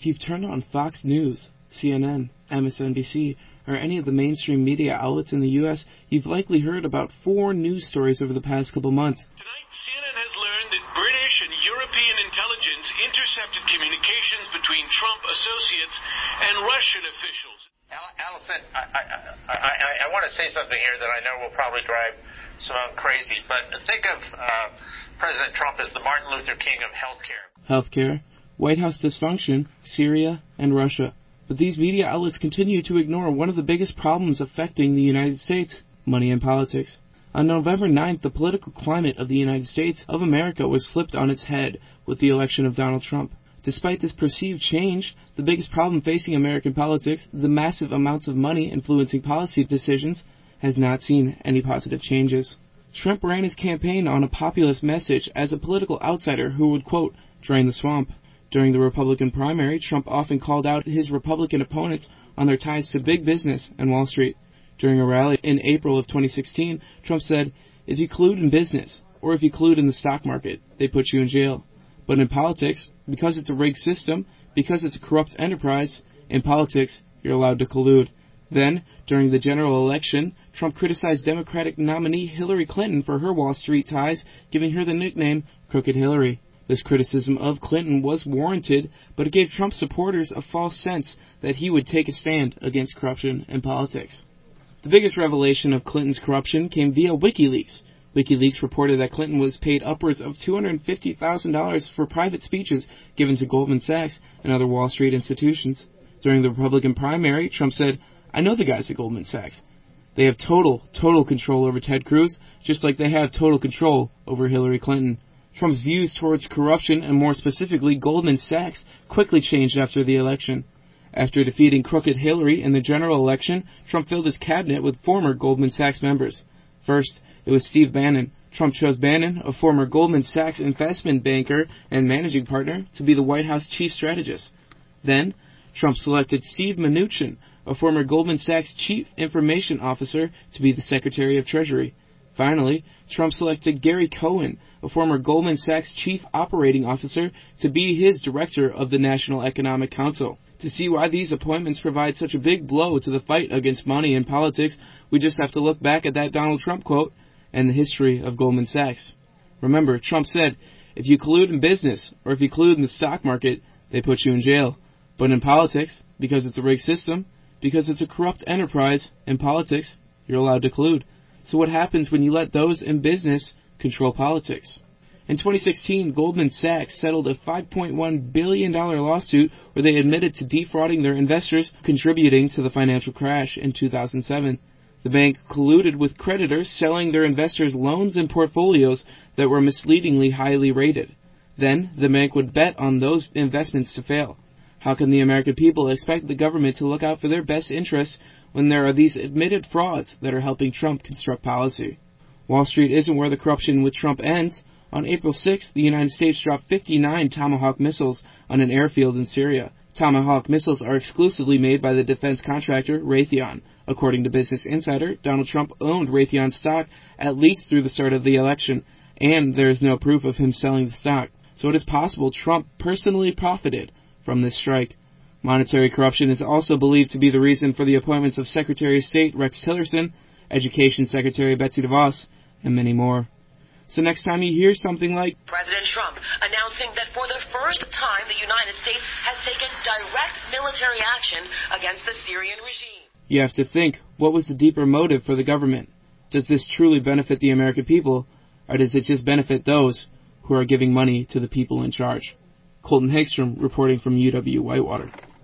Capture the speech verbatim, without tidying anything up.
you've turned on Fox News, C N N, M S N B C, or any of the mainstream media outlets in the U S, you've likely heard about four news stories over the past couple months. Tonight, C N N has learned that British and European intelligence intercepted communications between Trump associates and Russian officials. Allison, I, I, I, I, I want to say something here that I know will probably drive someone crazy, but think of uh, President Trump as the Martin Luther King of healthcare. Healthcare, White House dysfunction, Syria, and Russia. But these media outlets continue to ignore one of the biggest problems affecting the United States: money and politics. On November ninth, the political climate of the United States of America was flipped on its head with the election of Donald Trump. Despite this perceived change, the biggest problem facing American politics, the massive amounts of money influencing policy decisions, has not seen any positive changes. Trump ran his campaign on a populist message as a political outsider who would, quote, drain the swamp. During the Republican primary, Trump often called out his Republican opponents on their ties to big business and Wall Street. During a rally in April of twenty sixteen, Trump said, if you collude in business, or if you collude in the stock market, they put you in jail. But in politics, because it's a rigged system, because it's a corrupt enterprise, in politics, you're allowed to collude. Then, during the general election, Trump criticized Democratic nominee Hillary Clinton for her Wall Street ties, giving her the nickname Crooked Hillary. This criticism of Clinton was warranted, but it gave Trump supporters a false sense that he would take a stand against corruption in politics. The biggest revelation of Clinton's corruption came via WikiLeaks. WikiLeaks reported that Clinton was paid upwards of two hundred fifty thousand dollars for private speeches given to Goldman Sachs and other Wall Street institutions. During the Republican primary, Trump said, I know the guys at Goldman Sachs. They have total, total control over Ted Cruz, just like they have total control over Hillary Clinton. Trump's views towards corruption, and more specifically Goldman Sachs, quickly changed after the election. After defeating Crooked Hillary in the general election, Trump filled his cabinet with former Goldman Sachs members. First, it was Steve Bannon. Trump chose Bannon, a former Goldman Sachs investment banker and managing partner, to be the White House chief strategist. Then, Trump selected Steve Mnuchin, a former Goldman Sachs chief information officer, to be the Secretary of Treasury. Finally, Trump selected Gary Cohn, a former Goldman Sachs chief operating officer, to be his director of the National Economic Council. To see why these appointments provide such a big blow to the fight against money in politics, we just have to look back at that Donald Trump quote and the history of Goldman Sachs. Remember, Trump said, if you collude in business or if you collude in the stock market, they put you in jail. But in politics, because it's a rigged system, because it's a corrupt enterprise, in politics, you're allowed to collude. So what happens when you let those in business control politics? In twenty sixteen, Goldman Sachs settled a five point one billion dollars lawsuit where they admitted to defrauding their investors, contributing to the financial crash in two thousand seven. The bank colluded with creditors, selling their investors loans and portfolios that were misleadingly highly rated. Then, the bank would bet on those investments to fail. How can the American people expect the government to look out for their best interests when there are these admitted frauds that are helping Trump construct policy? Wall Street isn't where the corruption with Trump ends. On April sixth, the United States dropped fifty-nine Tomahawk missiles on an airfield in Syria. Tomahawk missiles are exclusively made by the defense contractor Raytheon. According to Business Insider, Donald Trump owned Raytheon stock at least through the start of the election, and there is no proof of him selling the stock. So it is possible Trump personally profited from this strike. Monetary corruption is also believed to be the reason for the appointments of Secretary of State Rex Tillerson, Education Secretary Betsy DeVos, and many more. So next time you hear something like President Trump announcing that for the first time the United States has taken direct military action against the Syrian regime, you have to think, what was the deeper motive for the government? Does this truly benefit the American people, or does it just benefit those who are giving money to the people in charge? Colton Hagstrom reporting from U W Whitewater.